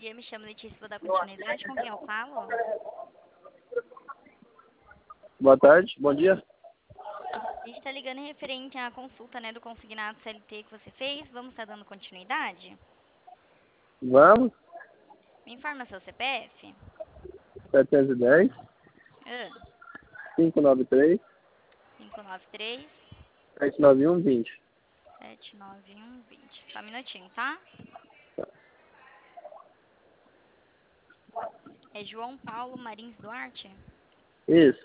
dia, me chamo Letícia, vou dar continuidade. Com quem eu falo? Boa tarde, bom dia. A gente tá ligando em referente à consulta, né, do consignado CLT que você fez. Vamos estar dando continuidade? Vamos, Me informa seu CPF. 710, Ah, 593, 593 791, 20. 79120. Só um minutinho, tá? É João Paulo Marins Duarte? Isso.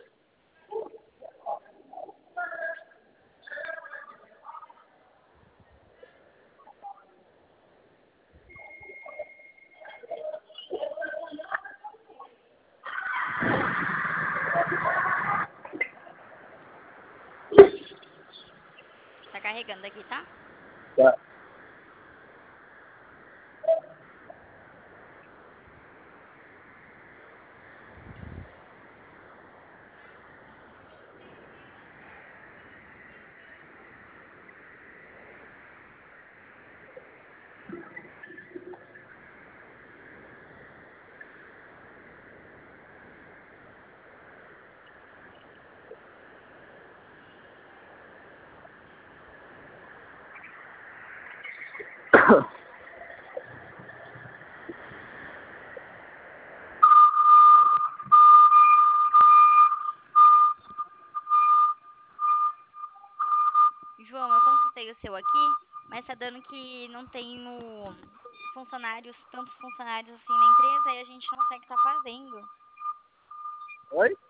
Tá carregando aqui, tá? Tá. João, eu consultei o seu aqui, mas tá dando que não tenho funcionários, tantos funcionários assim na empresa, e a gente não consegue estar fazendo. Oi?